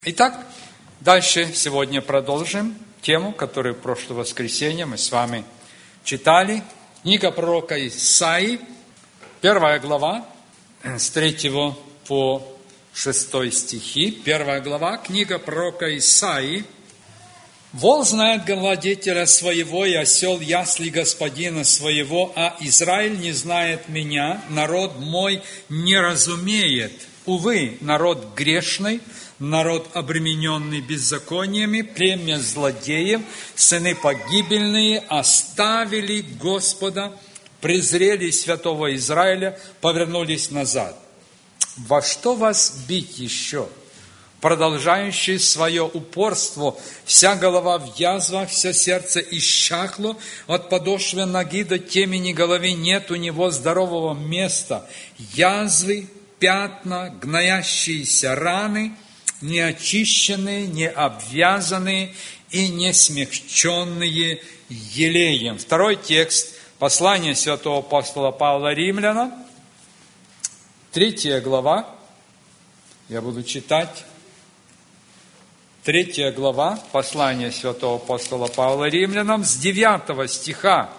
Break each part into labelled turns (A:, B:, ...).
A: Итак, дальше сегодня продолжим тему, которую в прошлое воскресенье мы с вами читали. Книга пророка Исаии, 1 глава, с 3 по 6 стихи. 1 глава, книга пророка Исаии. «Вол знает владетеля своего, и осел ясли господина своего, а Израиль не знает меня, народ мой не разумеет. Увы, народ грешный, народ, обремененный беззакониями, племя злодеев, сыны погибельные, оставили Господа, презрели святого Израиля, повернулись назад. Во что вас бить еще? Продолжающий свое упорство, вся голова в язвах, все сердце исчахло, от подошвы ноги до темени головы нет у него здорового места. Язвы, пятна, гноящиеся раны, не очищенные, не обвязанные и не смягченные елеем». Второй текст, послание святого апостола Павла Римлянам, 3 глава, я буду читать, 3 глава, послание святого апостола Павла Римлянам, с 9 стиха,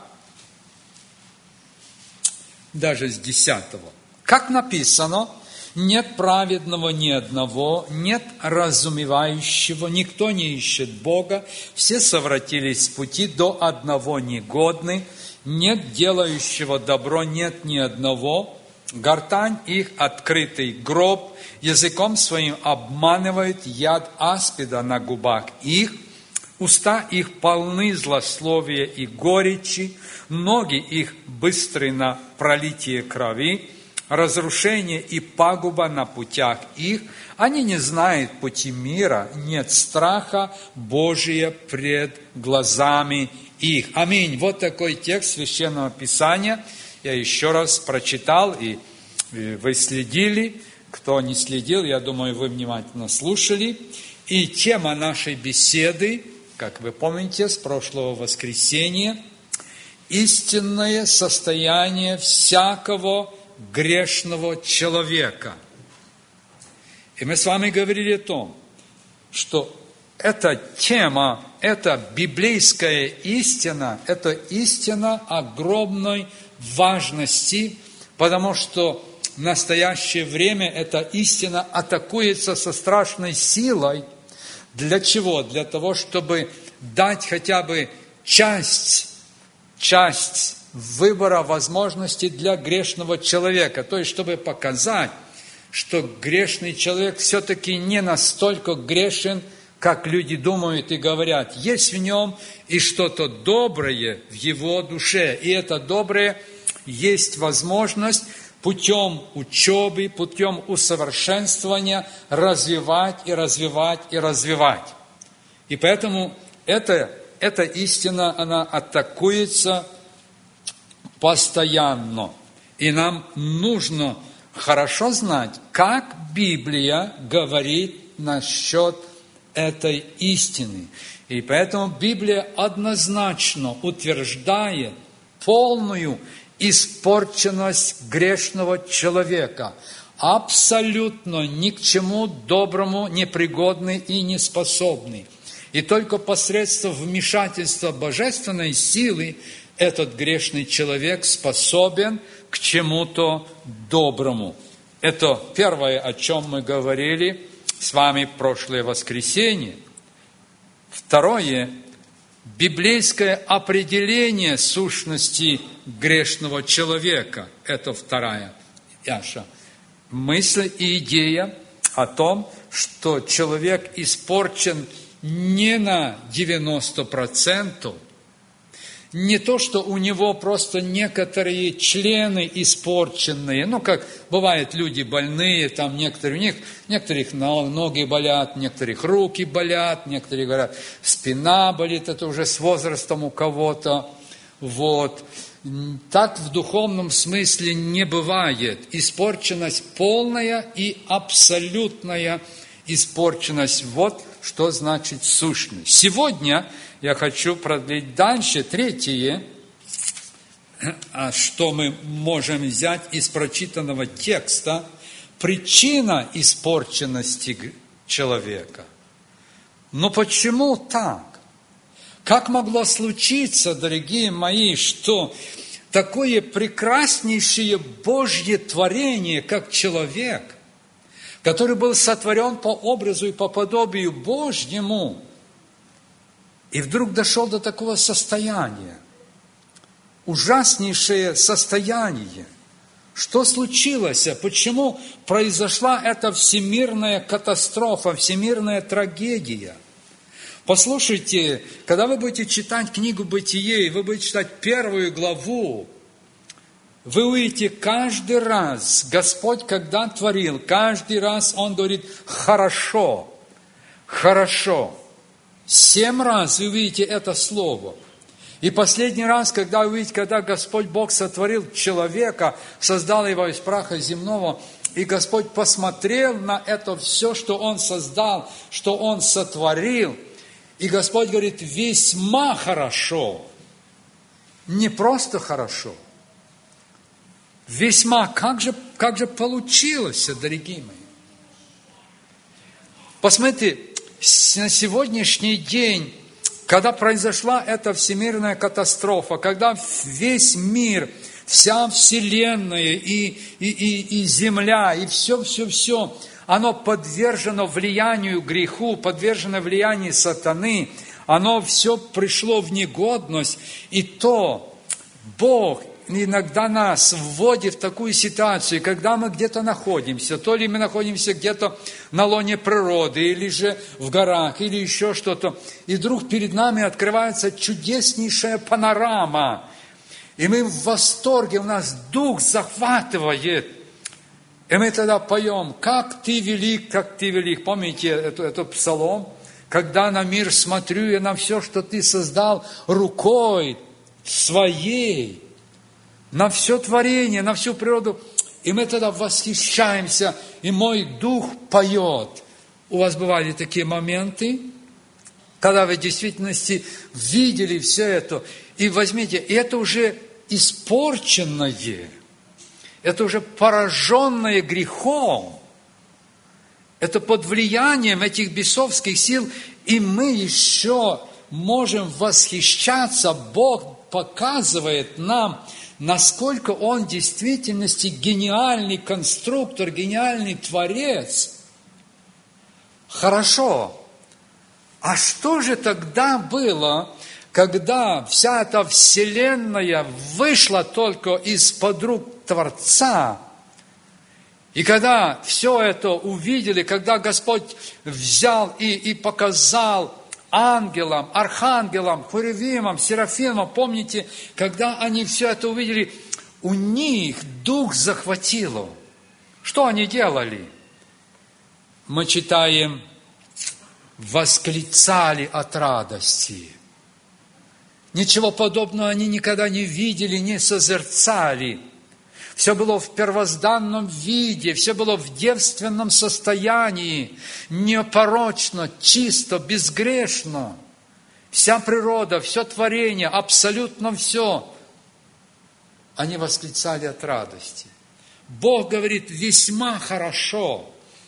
A: даже с 10. Как написано: «Нет праведного ни одного, нет разумевающего, никто не ищет Бога, все совратились с пути, до одного негодны, нет делающего добро, нет ни одного, гортань их открытый гроб, языком своим обманывает, яд аспида на губах их, уста их полны злословия и горечи, ноги их быстры на пролитие крови, разрушение и пагуба на путях их, они не знают пути мира, нет страха Божия пред глазами их». Аминь. Вот такой текст Священного Писания. Я еще раз прочитал, и вы следили. Кто не следил, я думаю, вы внимательно слушали. И тема нашей беседы, как вы помните, с прошлого воскресенья, истинное состояние всякого грешного человека. И мы с вами говорили о том, что эта тема, эта библейская истина, это истина огромной важности, потому что в настоящее время эта истина атакуется со страшной силой. Для чего? Для того, чтобы дать хотя бы часть выбора возможностей для грешного человека. То есть, чтобы показать, что грешный человек все-таки не настолько грешен, как люди думают и говорят. Есть в нем и что-то доброе в его душе. И это доброе есть возможность путем учебы, путем усовершенствования развивать и развивать и развивать. И поэтому эта истина, она атакуется постоянно. И нам нужно хорошо знать, как Библия говорит насчет этой истины. И поэтому Библия однозначно утверждает полную испорченность грешного человека, абсолютно ни к чему доброму непригодный и неспособный. И только посредством вмешательства божественной силы этот грешный человек способен к чему-то доброму. Это первое, о чем мы говорили с вами в прошлое воскресенье. Второе, библейское определение сущности грешного человека. Это вторая наша мысль и идея о том, что человек испорчен не на 90%, не то, что у него просто некоторые члены испорченные, как бывает люди больные, там некоторых ноги болят, некоторых руки болят, некоторые говорят, спина болит, это уже с возрастом у кого-то. Вот. Так в духовном смысле не бывает. Испорченность полная и абсолютная испорченность. Вот что значит сущность. Сегодня я хочу продлить дальше третье, что мы можем взять из прочитанного текста. Причина испорченности человека. Но почему так? Как могло случиться, дорогие мои, что такое прекраснейшее Божье творение, как человек, который был сотворен по образу и по подобию Божьему, и вдруг дошел до такого состояния, ужаснейшее состояние. Что случилось? Почему произошла эта всемирная катастрофа, всемирная трагедия? Послушайте, когда вы будете читать книгу «Бытие», и вы будете читать 1 главу, вы увидите, каждый раз Господь, когда творил, каждый раз Он говорит «хорошо», «хорошо». 7 раз вы увидите это слово. И последний раз, когда вы увидите, когда Господь Бог сотворил человека, создал его из праха земного, и Господь посмотрел на это все, что Он создал, что Он сотворил, и Господь говорит, весьма хорошо, не просто хорошо, весьма, как же получилось, дорогие мои. Посмотрите, на сегодняшний день, когда произошла эта всемирная катастрофа, когда весь мир, вся вселенная и земля, и все, оно подвержено влиянию греху, подвержено влиянию сатаны, оно все пришло в негодность, и то Бог иногда нас вводит в такую ситуацию, когда мы где-то находимся, то ли мы находимся где-то на лоне природы, или же в горах, или еще что-то, и вдруг перед нами открывается чудеснейшая панорама, и мы в восторге, у нас дух захватывает, и мы тогда поем, как ты велик, как ты велик. Помните этот псалом? Когда на мир смотрю я на все, что ты создал рукой своей, на все творение, на всю природу. И мы тогда восхищаемся, и мой дух поет. У вас бывали такие моменты, когда вы в действительности видели все это, и возьмите, и это уже испорченное, это уже пораженное грехом, это под влиянием этих бесовских сил, и мы еще можем восхищаться. Бог показывает нам, насколько Он в действительности гениальный конструктор, гениальный творец. Хорошо. А что же тогда было, когда вся эта вселенная вышла только из-под рук Творца? И когда все это увидели, когда Господь взял и показал ангелам, архангелам, херувимам, серафимам, помните, когда они все это увидели, у них дух захватило. Что они делали? Мы читаем, восклицали от радости. Ничего подобного они никогда не видели, не созерцали. Все было в первозданном виде, все было в девственном состоянии, непорочно, чисто, безгрешно. Вся природа, все творение, абсолютно все. Они восклицали от радости. Бог говорит, весьма хорошо.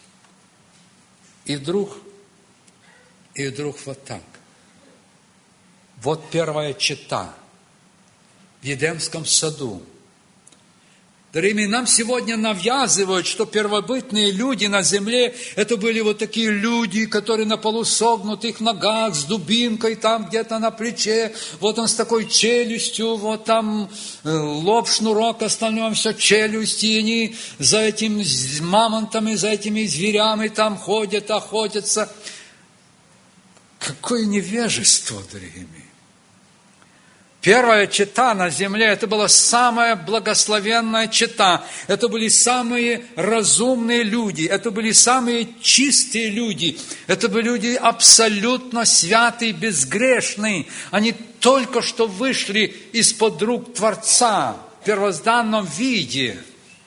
A: И вдруг вот так. Вот первая чета в Едемском саду. Дорогие, нам сегодня навязывают, что первобытные люди на земле, это были вот такие люди, которые на полусогнутых ногах, с дубинкой там где-то на плече, вот он с такой челюстью, вот там лоб, шнурок, остальное все челюсти, и они за этими мамонтами, за этими зверями там ходят, охотятся. Какое невежество, дорогие мои. Первая чета на земле, это была самая благословенная чета. Это были самые разумные люди, это были самые чистые люди. Это были люди абсолютно святые, безгрешные. Они только что вышли из-под рук Творца в первозданном виде.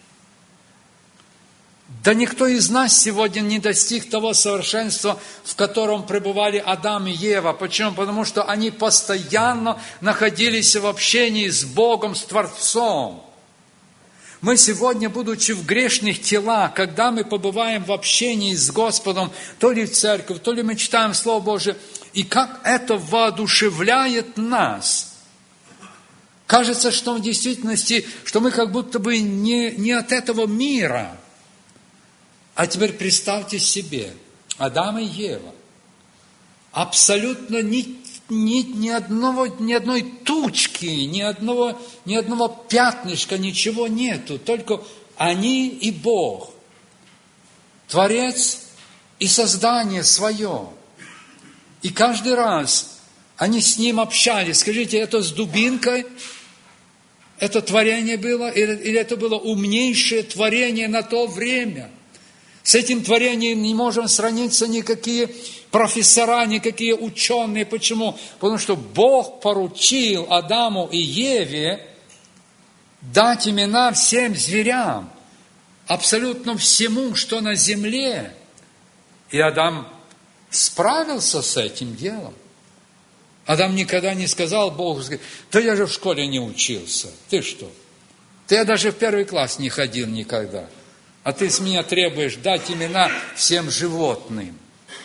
A: Да никто из нас сегодня не достиг того совершенства, в котором пребывали Адам и Ева. Почему? Потому что они постоянно находились в общении с Богом, с Творцом. Мы сегодня, будучи в грешных телах, когда мы побываем в общении с Господом, то ли в церковь, то ли мы читаем Слово Божие, и как это воодушевляет нас. Кажется, что в действительности, что мы как будто бы не от этого мира. А теперь представьте себе, Адам и Ева. Абсолютно ни одной тучки, ни одного пятнышка, ничего нету. Только они и Бог. Творец и создание свое. И каждый раз они с Ним общались. Скажите, это с дубинкой? Это творение было? Или это было умнейшее творение на то время? С этим творением не можем сравниться никакие профессора, никакие ученые. Почему? Потому что Бог поручил Адаму и Еве дать имена всем зверям, абсолютно всему, что на земле. И Адам справился с этим делом. Адам никогда не сказал Богу: да я же в школе не учился. Ты что? Я даже в 1 класс не ходил никогда. А ты с меня требуешь дать имена всем животным.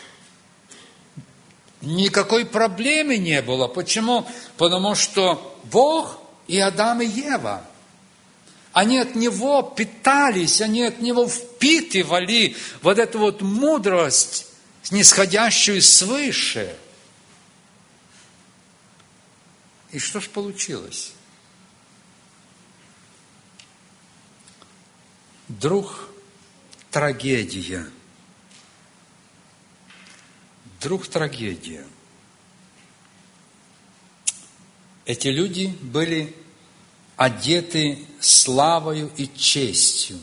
A: Никакой проблемы не было. Почему? Потому что Бог и Адам и Ева, они от Него питались, они от Него впитывали вот эту вот мудрость, снисходящую свыше. И что ж получилось? Вдруг трагедия. Вдруг трагедия. Эти люди были одеты славою и честью.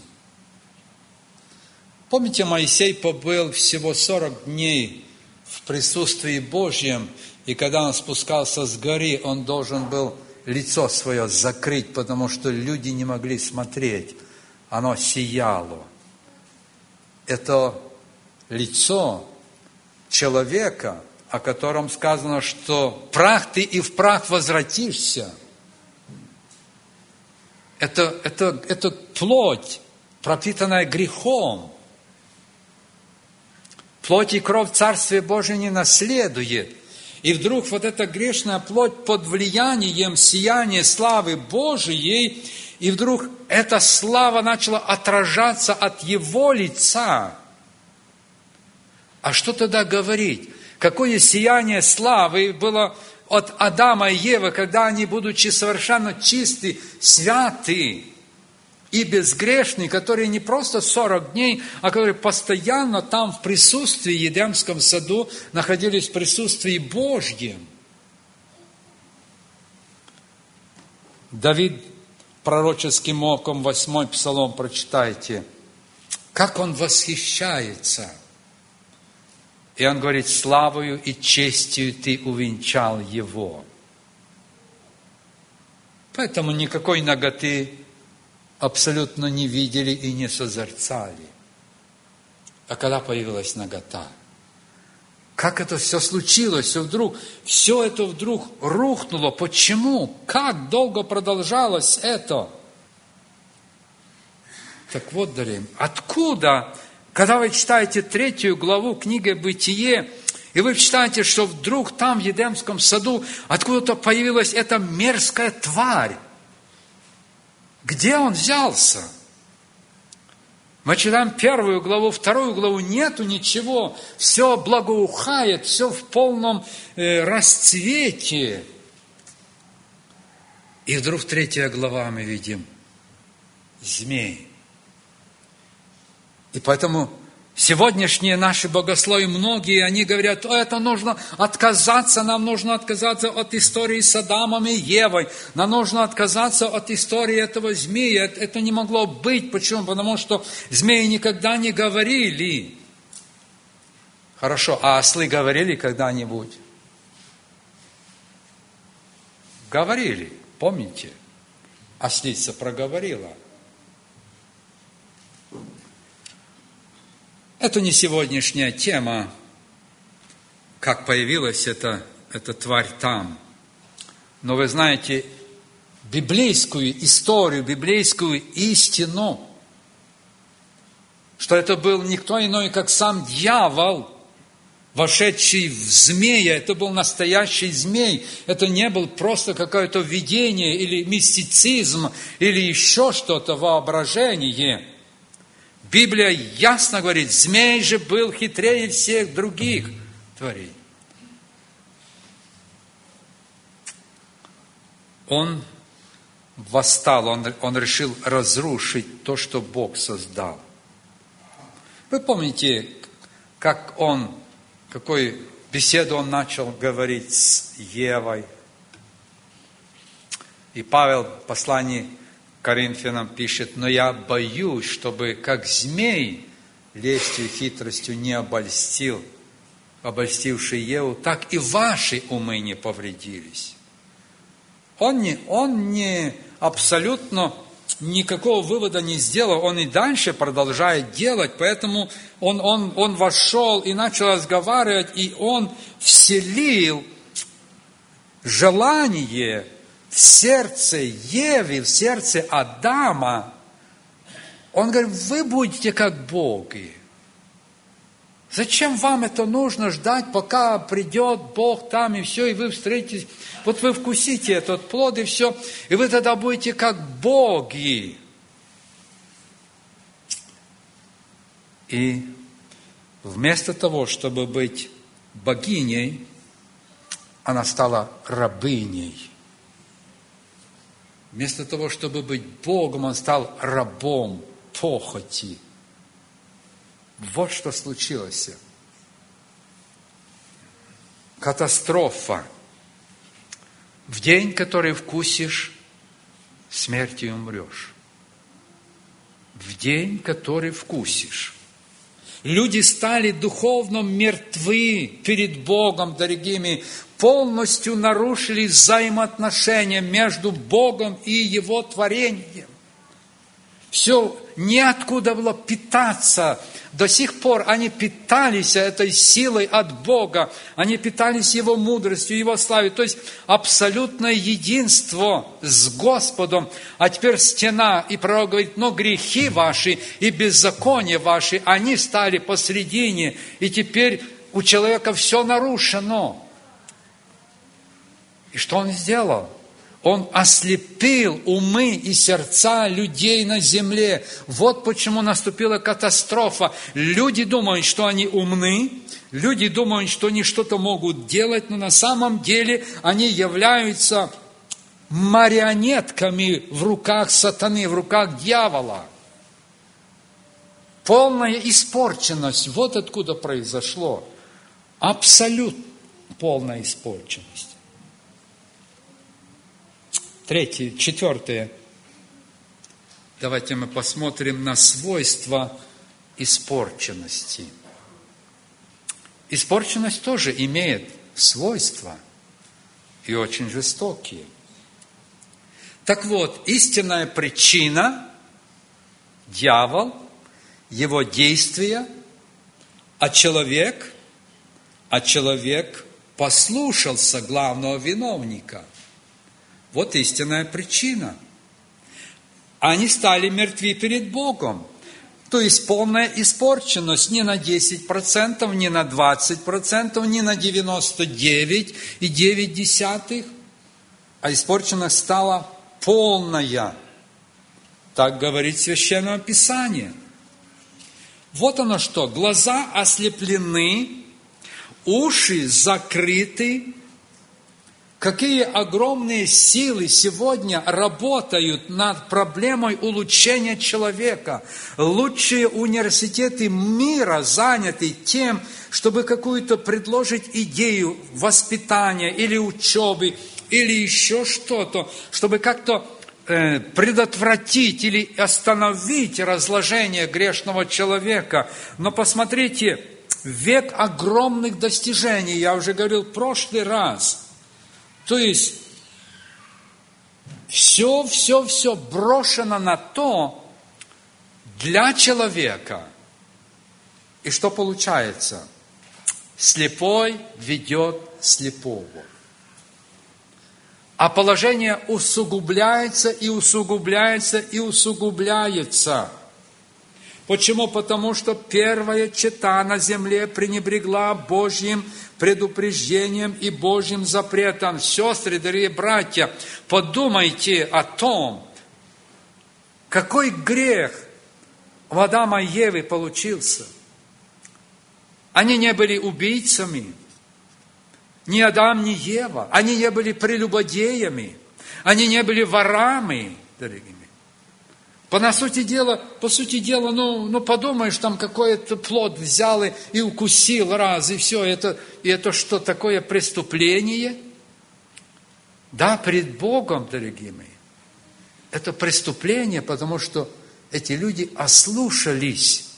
A: Помните, Моисей побыл всего 40 дней в присутствии Божьем, и когда он спускался с горы, он должен был лицо свое закрыть, потому что люди не могли смотреть. Оно сияло. Это лицо человека, о котором сказано, что прах ты и в прах возвратишься. Это плоть, пропитанная грехом. Плоть и кровь Царствия Божия не наследует. И вдруг вот эта грешная плоть под влиянием сияния славы Божией, и вдруг эта слава начала отражаться от Его лица. А что тогда говорить? Какое сияние славы было от Адама и Евы, когда они, будучи совершенно чисты, святы и безгрешны, которые не просто 40 дней, а которые постоянно там в присутствии в Едемском саду находились в присутствии Божьем. Давид пророческим оком 8 псалом прочитайте, как он восхищается. И он говорит: славою и честью ты увенчал его. Поэтому никакой наготы абсолютно не видели и не созерцали. А когда появилась нагота, как это все случилось, все это вдруг рухнуло. Почему? Как долго продолжалось это? Так вот, дорогие, откуда, когда вы читаете 3 главу книги «Бытие», и вы читаете, что вдруг там в Едемском саду откуда-то появилась эта мерзкая тварь. Где он взялся? Мы читаем 1 главу, 2 главу, нету ничего. Все благоухает, все в полном расцвете. И вдруг 3 глава мы видим змей. И поэтому сегодняшние наши богословы, многие, они говорят: это нужно отказаться, нам нужно отказаться от истории с Адамом и Евой, нам нужно отказаться от истории этого змея. Это не могло быть. Почему? Потому что змеи никогда не говорили. Хорошо, а ослы говорили когда-нибудь? Говорили, помните? Ослица проговорила. Это не сегодняшняя тема, как появилась эта тварь там. Но вы знаете, библейскую историю, библейскую истину, что это был никто иной, как сам дьявол, вошедший в змея. Это был настоящий змей. Это не был просто какое-то видение или мистицизм, или еще что-то, воображение. Библия ясно говорит, змей же был хитрее всех других творений. Он восстал, он решил разрушить то, что Бог создал. Вы помните, какую беседу он начал говорить с Евой? И Павел в послании к Коринфянам пишет, но я боюсь, чтобы как змей лестью и хитростью не обольстивший Еву, так и ваши умы не повредились. Он не абсолютно никакого вывода не сделал, он и дальше продолжает делать, поэтому он вошел и начал разговаривать, и он вселил желание в сердце Евы, в сердце Адама. Он говорит, вы будете как боги. Зачем вам это нужно ждать, пока придет Бог там и все, и вы встретитесь? Вот вы вкусите этот плод и все, и вы тогда будете как боги. И вместо того, чтобы быть богиней, она стала рабыней. Вместо того, чтобы быть Богом, он стал рабом похоти. Вот что случилось. Катастрофа. В день, который вкусишь, смертью умрешь. В день, который вкусишь. Люди стали духовно мертвы перед Богом, дорогими, полностью нарушили взаимоотношения между Богом и Его творением. Все, неоткуда было питаться. До сих пор они питались этой силой от Бога. Они питались Его мудростью, Его славой. То есть абсолютное единство с Господом. А теперь стена, и пророк говорит, но грехи ваши и беззакония ваши, они стали посредине. И теперь у человека все нарушено. И что он сделал? Он ослепил умы и сердца людей на земле. Вот почему наступила катастрофа. Люди думают, что они умны, люди думают, что они что-то могут делать, но на самом деле они являются марионетками в руках сатаны, в руках дьявола. Полная испорченность. Вот откуда произошло. Абсолютно полная испорченность. Третье, четвертое. Давайте мы посмотрим на свойства испорченности. Испорченность тоже имеет свойства и очень жестокие. Так вот, истинная причина – дьявол, его действия, а человек послушался главного виновника. Вот истинная причина. Они стали мертвы перед Богом. То есть полная испорченность не на 10%, не на 20%, не на 99,9%, а испорченность стала полная. Так говорит Священное Писание. Вот оно что. Глаза ослеплены, уши закрыты. Какие огромные силы сегодня работают над проблемой улучшения человека. Лучшие университеты мира заняты тем, чтобы какую-то предложить идею воспитания или учебы, или еще что-то, чтобы как-то предотвратить или остановить разложение грешного человека. Но посмотрите, век огромных достижений, я уже говорил в прошлый раз. То есть, все брошено на то для человека. И что получается? Слепой ведет слепого. А положение усугубляется и усугубляется и усугубляется. Почему? Потому что первая чета на земле пренебрегла Божьим предупреждением и Божьим запретом. Сестры, дорогие братья, подумайте о том, какой грех у Адама и Евы получился. Они не были убийцами, ни Адам, ни Ева. Они не были прелюбодеями, они не были ворами, дорогие. По сути дела, подумаешь, там какой-то плод взял и укусил раз, и все, это что, такое преступление? Да, пред Богом, дорогие мои, это преступление, потому что эти люди ослушались.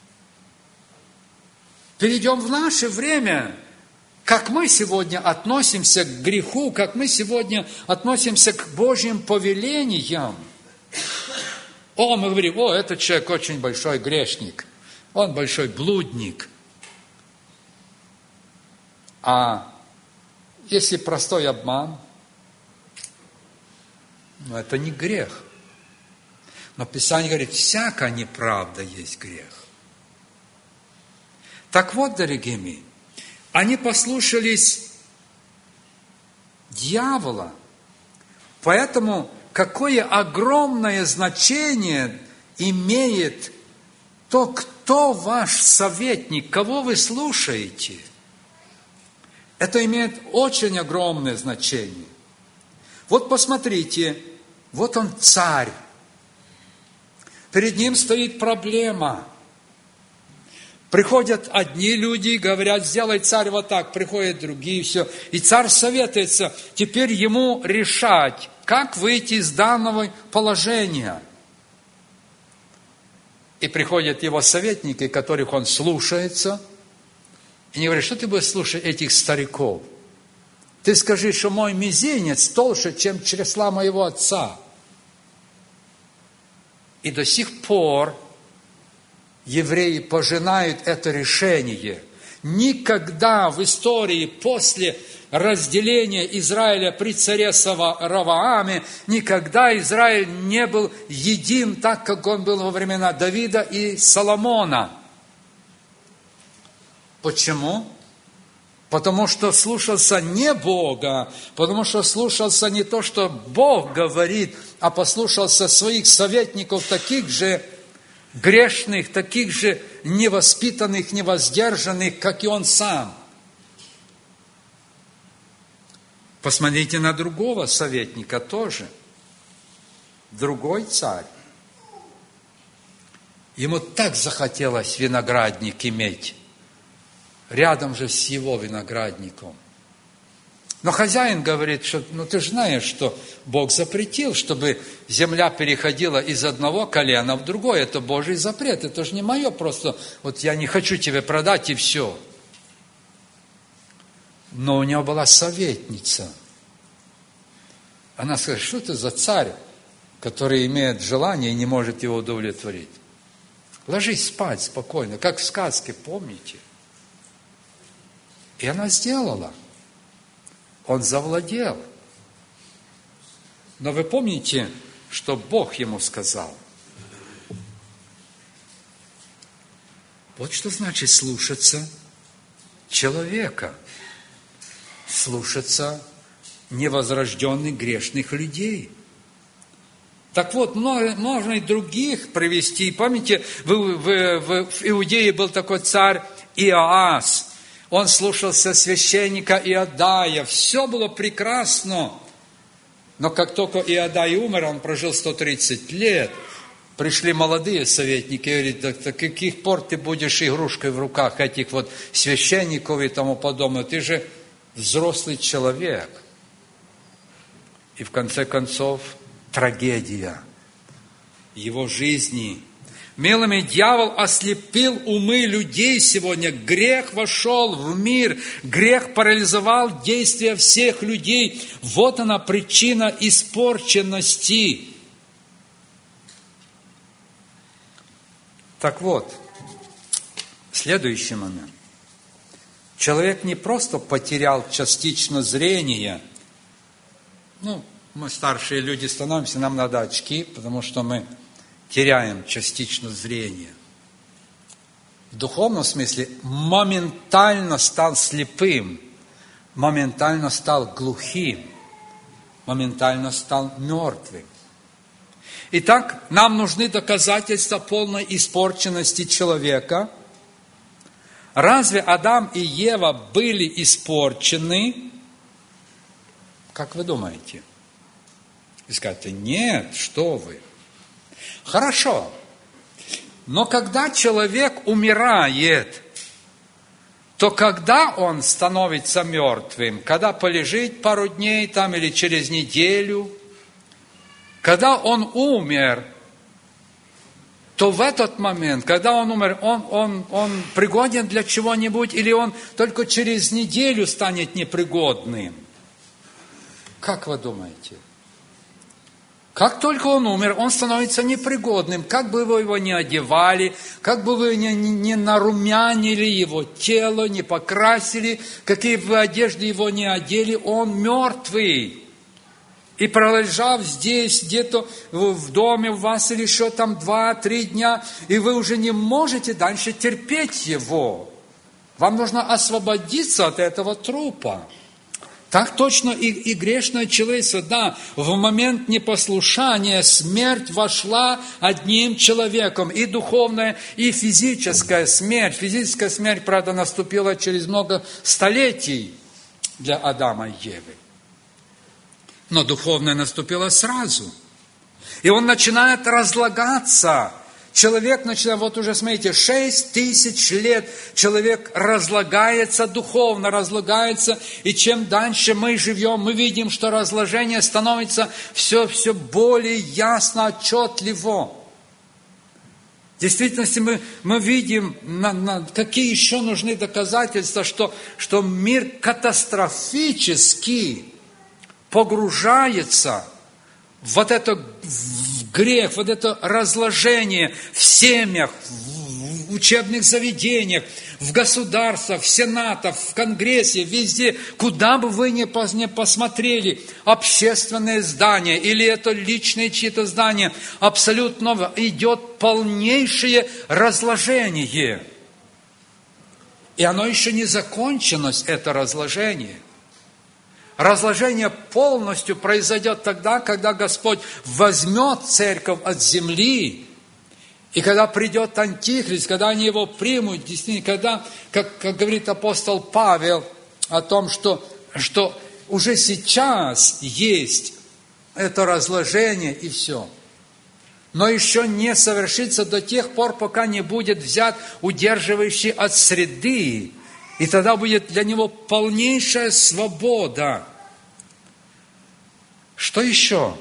A: Перейдем в наше время, как мы сегодня относимся к греху, как мы сегодня относимся к Божьим повелениям. Мы говорим, этот человек очень большой грешник, он большой блудник. А если простой обман, это не грех. Но Писание говорит, всякая неправда есть грех. Так вот, дорогие мои, они послушались дьявола, поэтому какое огромное значение имеет то, кто ваш советник, кого вы слушаете. Это имеет очень огромное значение. Вот посмотрите, вот он царь. Перед ним стоит проблема. Приходят одни люди, говорят, сделай царь вот так, приходят другие, все. И царь советуется, теперь ему решать, как выйти из данного положения. И приходят его советники, которых он слушается, и они говорят, что ты будешь слушать этих стариков? Ты скажи, что мой мизинец толще, чем чресла моего отца. И до сих пор евреи пожинают это решение. Никогда в истории после разделения Израиля при царе Равааме, никогда Израиль не был един так, как он был во времена Давида и Соломона. Почему? Потому что слушался не Бога, потому что слушался не то, что Бог говорит, а послушался своих советников, таких же грешных, таких же невоспитанных, невоздержанных, как и он сам. Посмотрите на другого советника тоже. Другой царь. Ему так захотелось виноградник иметь. Рядом же с его виноградником. Но хозяин говорит, что ты же знаешь, что Бог запретил, чтобы земля переходила из одного колена в другое. Это Божий запрет. Это же не мое просто. Вот я не хочу тебе продать и все. Но у него была советница. Она сказала, что ты за царь, который имеет желание и не может его удовлетворить? Ложись спать спокойно, как в сказке, помните? И она сделала. Он завладел. Но вы помните, что Бог ему сказал? Вот что значит слушаться человека. Слушаться невозрожденных грешных людей. Так вот, можно и других привести. Помните, в Иудее был такой царь Иоас. Он слушался священника Иодая. Все было прекрасно. Но как только Иодай умер, он прожил 130 лет. Пришли молодые советники и говорят, до каких пор ты будешь игрушкой в руках этих вот священников и тому подобное? Ты же взрослый человек. И в конце концов, трагедия его жизни. Милыми, дьявол ослепил умы людей сегодня. Грех вошел в мир. Грех парализовал действия всех людей. Вот она причина испорченности. Так вот, следующий момент. Человек не просто потерял частично зрение, Мы старшие люди становимся, нам надо очки, потому что мы теряем частично зрение. В духовном смысле моментально стал слепым, моментально стал глухим, моментально стал мертвым. Итак, нам нужны доказательства полной испорченности человека. Разве Адам и Ева были испорчены? Как вы думаете? Вы скажете, нет, что вы. Хорошо. Но когда человек умирает, то когда он становится мертвым? Когда полежит пару дней там или через неделю? Когда он умер, то в этот момент, когда он умер, он пригоден для чего-нибудь, или он только через неделю станет непригодным? Как вы думаете? Как только он умер, он становится непригодным. Как бы вы его ни одевали, как бы вы не нарумянили его тело, не покрасили, какие бы одежды его не одели, он мертвый. И пролежав здесь, где-то в доме у вас, или еще там 2-3 дня, и вы уже не можете дальше терпеть его. Вам нужно освободиться от этого трупа. Так точно и грешное человечество. Да, в момент непослушания смерть вошла одним человеком. И духовная, и физическая смерть. Физическая смерть, правда, наступила через много столетий для Адама и Евы. Но духовная наступила сразу. И он начинает разлагаться. Человек начинает, вот уже смотрите, 6000 лет человек разлагается духовно, разлагается. И чем дальше мы живем, мы видим, что разложение становится все более ясно, отчетливо. В действительности мы видим, какие еще нужны доказательства, что мир катастрофически погружается в грех, вот это разложение в семьях, в учебных заведениях, в государствах, в сенатах, в Конгрессе, везде, куда бы вы ни посмотрели, общественные здания или это личные чьи-то здания, абсолютно идет полнейшее разложение. И оно еще не закончилось, это разложение. Разложение полностью произойдет тогда, когда Господь возьмет церковь от земли, и когда придет Антихрист, когда они его примут, действительно, когда, как говорит апостол Павел, о том, что уже сейчас есть это разложение и все. Но еще не совершится до тех пор, пока не будет взят удерживающий от среды. И тогда будет для него полнейшая свобода. Что еще?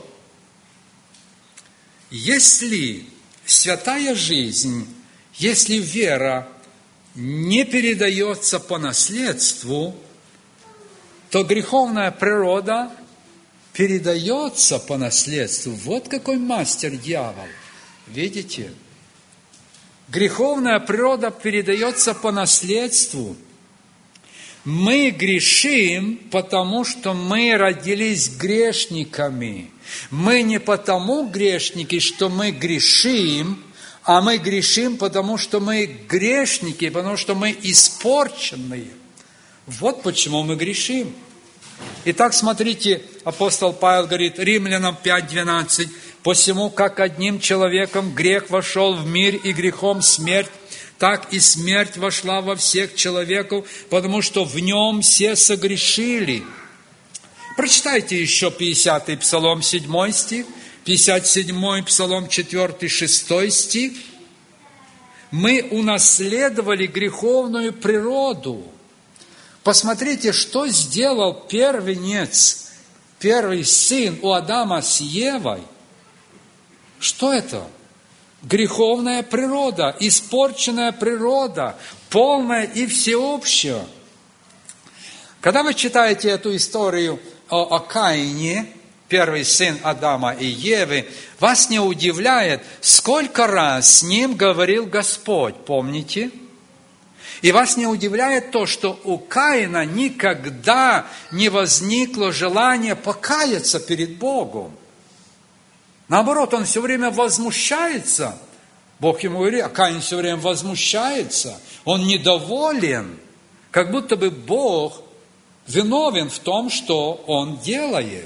A: Если святая жизнь, если вера не передается по наследству, то греховная природа передается по наследству. Вот какой мастер дьявол. Видите? Греховная природа передается по наследству. Мы грешим, потому что мы родились грешниками. Мы не потому грешники, что мы грешим, а мы грешим, потому что мы грешники, потому что мы испорченные. Вот почему мы грешим. Итак, смотрите, апостол Павел говорит, Римлянам 5:12, «Посему, как одним человеком грех вошел в мир, и грехом смерть, так и смерть вошла во всех человеков, потому что в нем все согрешили». Прочитайте еще 50-й Псалом 7 стих, 57-й Псалом 4-6 стих. Мы унаследовали греховную природу. Посмотрите, что сделал первенец, первый сын у Адама с Евой. Что это? Греховная природа, испорченная природа, полная и всеобщая. Когда вы читаете эту историю о Каине, первый сын Адама и Евы, вас не удивляет, сколько раз с ним говорил Господь, помните? И вас не удивляет то, что у Каина никогда не возникло желания покаяться перед Богом. Наоборот, он все время возмущается. Бог ему говорит, а Каин все время возмущается. Он недоволен, как будто бы Бог виновен в том, что он делает.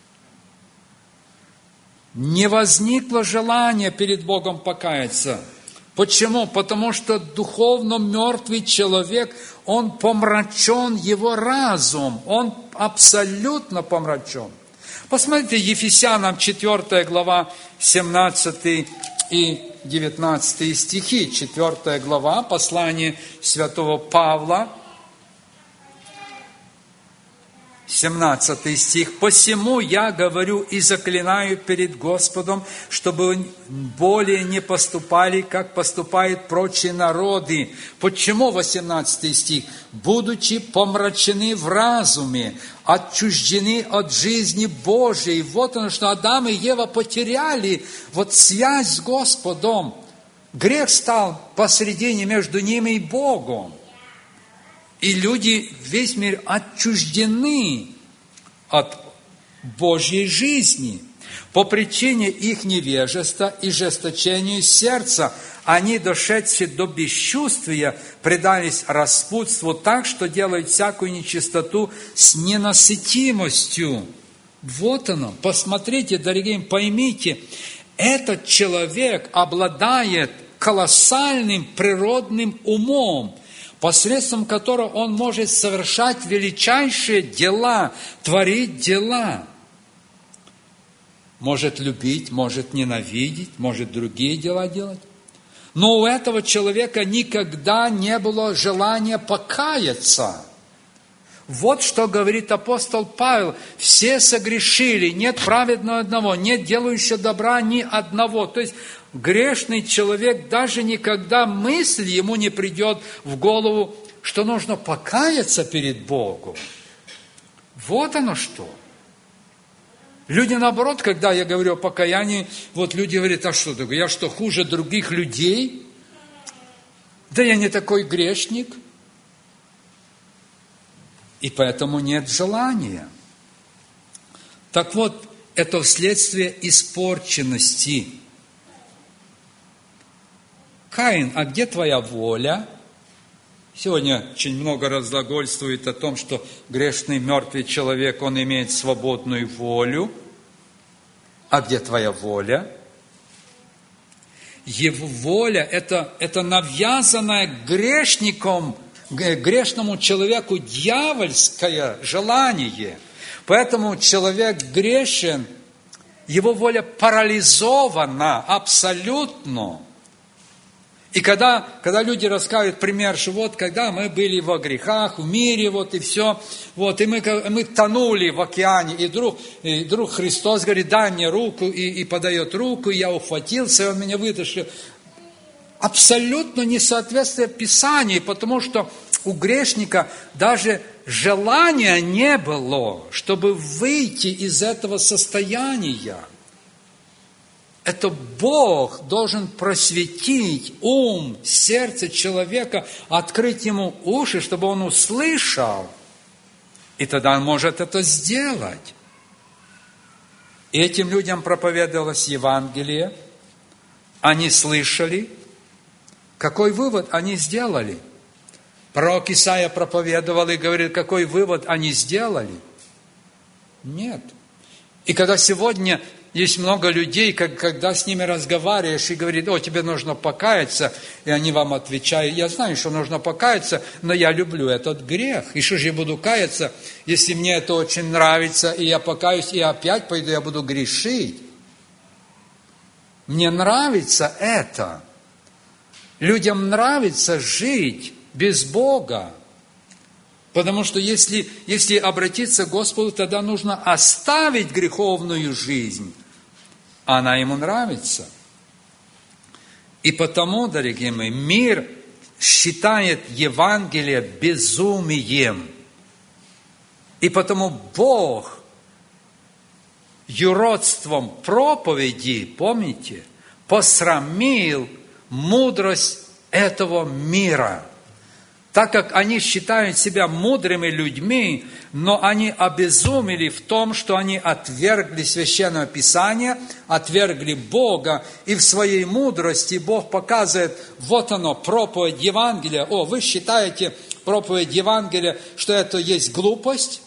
A: Не возникло желания перед Богом покаяться. Почему? Потому что духовно мертвый человек, он помрачен, его разум, он абсолютно помрачен. Посмотрите, Ефесянам 4 глава, 17 и 19 стихи, 4 глава, послание святого Павла, 17 стих. «Посему я говорю и заклинаю перед Господом, чтобы более не поступали, как поступают прочие народы». Почему 18 стих? «Будучи помрачены в разуме, отчуждены от жизни Божией». Вот оно, что Адам и Ева потеряли вот связь с Господом. Грех стал посредине между ними и Богом. И люди, весь мир отчуждены от Божьей жизни. По причине их невежества и жесточению сердца они, дошедшие до бесчувствия, предались распутству так, что делают всякую нечистоту с ненасытимостью. Вот оно. Посмотрите, дорогие, поймите, этот человек обладает колоссальным природным умом, посредством которого он может совершать величайшие дела, творить дела. Может любить, может ненавидеть, может другие дела делать. Но у этого человека никогда не было желания покаяться. Вот что говорит апостол Павел. Все согрешили, нет праведного одного, нет делающего добра ни одного. То есть грешный человек, даже никогда мысль ему не придет в голову, что нужно покаяться перед Богом. Вот оно что. Люди, наоборот, когда я говорю о покаянии, вот люди говорят, а что такое, я что, хуже других людей? Да я не такой грешник. И поэтому нет желания. Так вот, это вследствие испорченности. Каин, а где твоя воля? Сегодня очень много разглагольствует о том, что грешный мертвый человек, он имеет свободную волю. А где твоя воля? Его воля – это навязанное грешником, грешному человеку дьявольское желание. Поэтому человек грешен, его воля парализована абсолютно. И когда люди рассказывают пример, что вот когда мы были во грехах, в мире, вот и все, вот, и мы тонули в океане, и вдруг Христос говорит, дай мне руку, и подает руку, и я ухватился, и он меня вытащил. Абсолютно несоответствие Писанию, потому что у грешника даже желания не было, чтобы выйти из этого состояния. Это Бог должен просветить ум, сердце человека, открыть ему уши, чтобы он услышал. И тогда он может это сделать. И этим людям проповедовалось Евангелие. Они слышали. Какой вывод они сделали? Пророк Исаия проповедовал и говорит, какой вывод они сделали? Нет. И когда сегодня есть много людей, когда с ними разговариваешь и говорит, о, тебе нужно покаяться, и они вам отвечают, я знаю, что нужно покаяться, но я люблю этот грех. И что же я буду каяться, если мне это очень нравится, и я покаюсь, и опять пойду, я буду грешить. Мне нравится это. Людям нравится жить без Бога. Потому что если обратиться к Господу, тогда нужно оставить греховную жизнь. Она ему нравится. И потому, дорогие мои, мир считает Евангелие безумием. И потому Бог юродством проповеди, помните, посрамил мудрость этого мира. так как они считают себя мудрыми людьми, но они обезумели в том, что они отвергли Священное Писание, отвергли Бога, и в своей мудрости Бог показывает, вот оно, проповедь Евангелия. О, вы считаете проповедь Евангелия, что это есть глупость?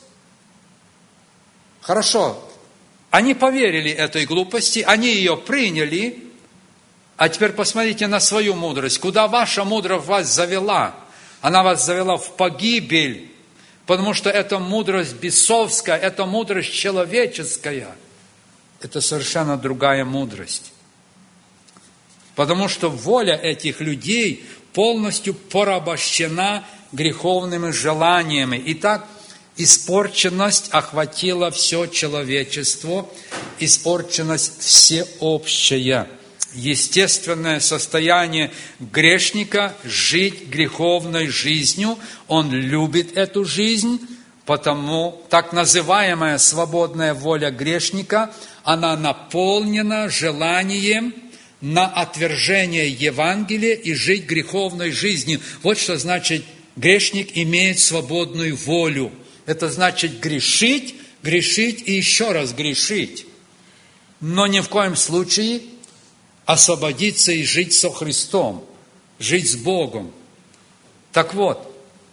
A: Хорошо, они поверили этой глупости, они ее приняли, а теперь посмотрите на свою мудрость. Куда ваша мудрость вас завела? Она вас завела в погибель, потому что это мудрость бесовская, это мудрость человеческая. Это совершенно другая мудрость. Потому что воля этих людей полностью порабощена греховными желаниями. Итак, испорченность охватила все человечество, испорченность всеобщая. Естественное состояние грешника – жить греховной жизнью. Он любит эту жизнь, потому так называемая свободная воля грешника, она наполнена желанием на отвержение Евангелия и жить греховной жизнью. Вот что значит грешник имеет свободную волю. Это значит грешить, грешить и еще раз грешить. Но ни в коем случае освободиться и жить со Христом, жить с Богом. Так вот,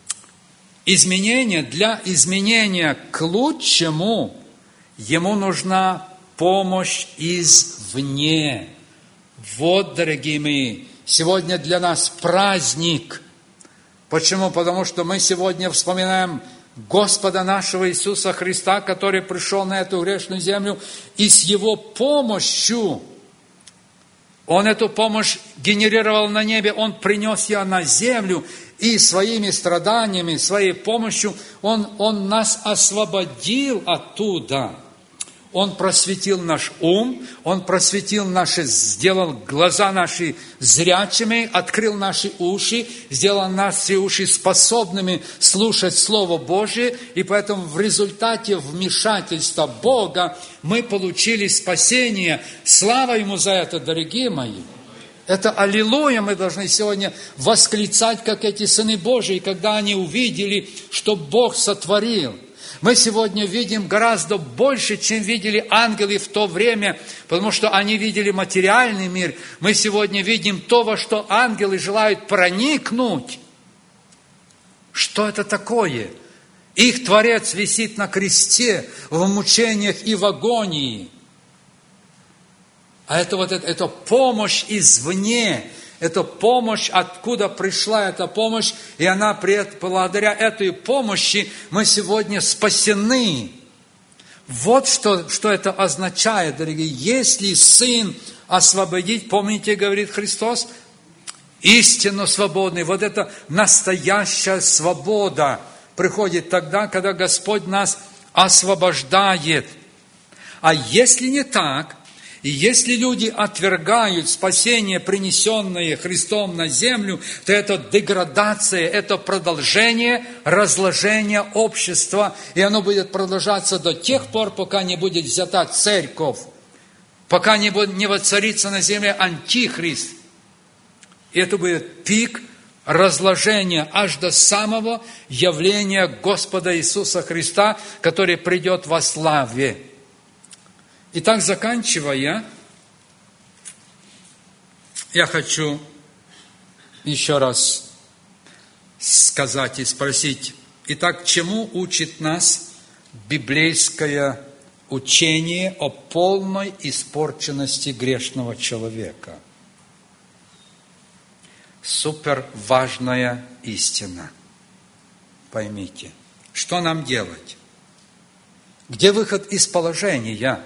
A: для изменения к лучшему ему нужна помощь извне. Вот, дорогие мои, сегодня для нас праздник. Почему? Потому что мы сегодня вспоминаем Господа нашего Иисуса Христа, который пришел на эту грешную землю, и с Его помощью Он эту помощь генерировал на небе, Он принес ее на землю, и своими страданиями, своей помощью Он нас освободил оттуда. Он просветил наш ум, Он просветил сделал глаза наши зрячими, открыл наши уши, сделал наши уши способными слушать Слово Божие, и поэтому в результате вмешательства Бога мы получили спасение. Слава Ему за это, дорогие мои! Это аллилуйя мы должны сегодня восклицать, как эти сыны Божии, когда они увидели, что Бог сотворил. Мы сегодня видим гораздо больше, чем видели ангелы в то время, потому что они видели материальный мир. Мы сегодня видим то, во что ангелы желают проникнуть. Что это такое? Их Творец висит на кресте в мучениях и в агонии. А это помощь извне. Это помощь, откуда пришла эта помощь, и благодаря этой помощи мы сегодня спасены. Вот что это означает, дорогие. Если Сын освободить, помните, говорит Христос, истинно свободный. Вот это настоящая свобода приходит тогда, когда Господь нас освобождает. А если не так, и если люди отвергают спасение, принесенное Христом на землю, то это деградация, это продолжение разложения общества, и оно будет продолжаться до тех пор, пока не будет взята церковь, пока не воцарится на земле антихрист. И это будет пик разложения аж до самого явления Господа Иисуса Христа, который придет во славе. Итак, заканчивая, я хочу еще раз сказать и спросить, итак, чему учит нас библейское учение о полной испорченности грешного человека? Суперважная истина. Поймите, что нам делать? Где выход из положения?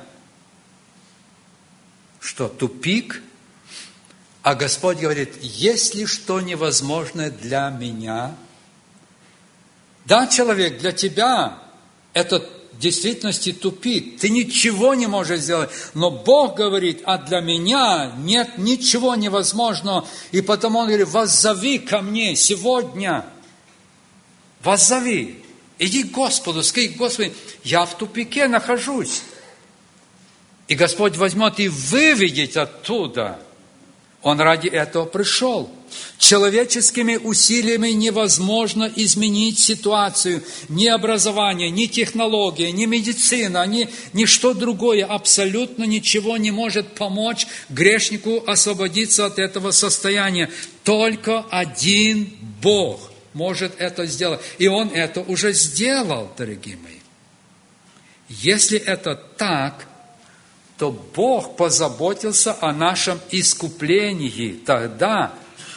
A: Что, тупик? А Господь говорит, если что невозможное для меня, да, человек, для тебя это в действительности тупик, ты ничего не можешь сделать, но Бог говорит, а для меня нет ничего невозможного, и потому Он говорит, воззови ко мне сегодня, воззови, иди к Господу, скажи, Господи, я в тупике нахожусь. И Господь возьмет и выведет оттуда. Он ради этого пришел. Человеческими усилиями невозможно изменить ситуацию. Ни образование, ни технология, ни медицина, ни что другое. Абсолютно ничего не может помочь грешнику освободиться от этого состояния. Только один Бог может это сделать. И Он это уже сделал, дорогие мои. Если это так, то Бог позаботился о нашем искуплении. Тогда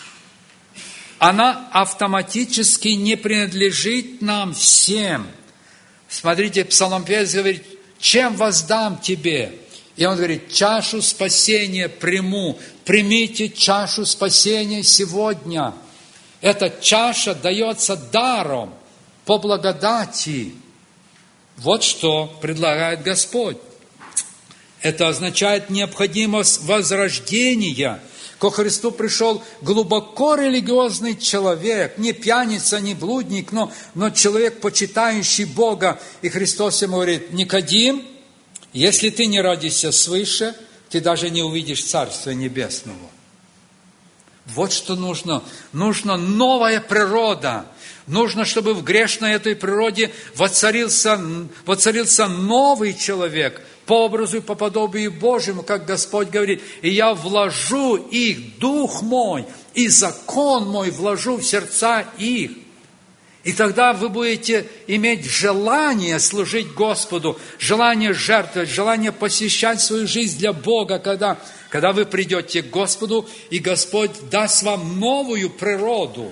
A: она автоматически не принадлежит нам всем. Смотрите, псалмопевец говорит, чем воздам тебе? И он говорит, чашу спасения приму. Примите чашу спасения сегодня. Эта чаша дается даром, по благодати. Вот что предлагает Господь. Это означает необходимость возрождения. Ко Христу пришел глубоко религиозный человек, не пьяница, не блудник, но человек, почитающий Бога. И Христос ему говорит, Никодим, если ты не родишься свыше, ты даже не увидишь Царства Небесного. Вот что нужно. Нужна новая природа. Нужно, чтобы в грешной этой природе воцарился новый человек, по образу и по подобию Божьему, как Господь говорит, и я вложу их, Дух мой, и закон мой вложу в сердца их. И тогда вы будете иметь желание служить Господу, желание жертвовать, желание посвящать свою жизнь для Бога, когда вы придете к Господу, и Господь даст вам новую природу.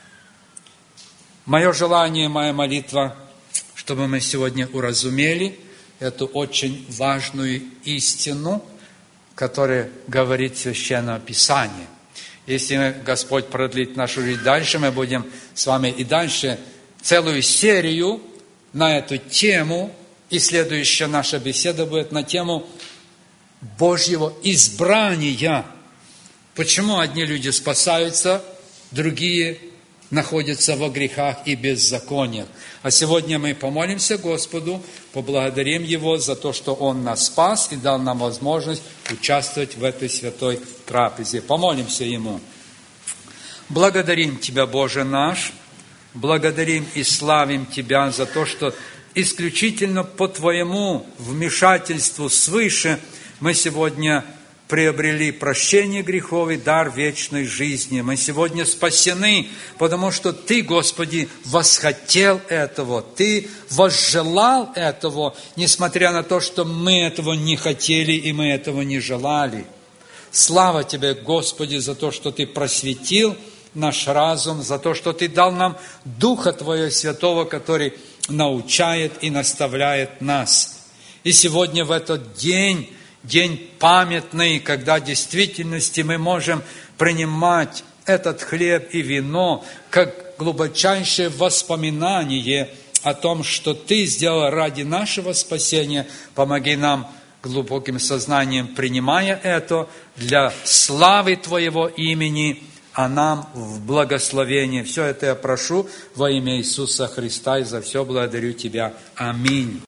A: Мое желание, моя молитва, чтобы мы сегодня уразумели эту очень важную истину, которая говорит Священное Писание. Если Господь продлит нашу жизнь дальше, мы будем с вами и дальше целую серию на эту тему, и следующая наша беседа будет на тему Божьего избрания. Почему одни люди спасаются, другие находятся во грехах и беззакониях. А сегодня мы помолимся Господу, поблагодарим Его за то, что Он нас спас и дал нам возможность участвовать в этой святой трапезе. Помолимся Ему. Благодарим Тебя, Боже наш, благодарим и славим Тебя за то, что исключительно по Твоему вмешательству свыше мы сегодня приобрели прощение грехов и дар вечной жизни. Мы сегодня спасены, потому что Ты, Господи, восхотел этого, Ты возжелал этого, несмотря на то, что мы этого не хотели и мы этого не желали. Слава Тебе, Господи, за то, что Ты просветил наш разум, за то, что Ты дал нам Духа Твоего Святого, который научает и наставляет нас. И сегодня в этот день памятный, когда в действительности мы можем принимать этот хлеб и вино как глубочайшее воспоминание о том, что Ты сделал ради нашего спасения. Помоги нам глубоким сознанием, принимая это для славы Твоего имени, а нам в благословение. Все это я прошу во имя Иисуса Христа и за все благодарю Тебя. Аминь.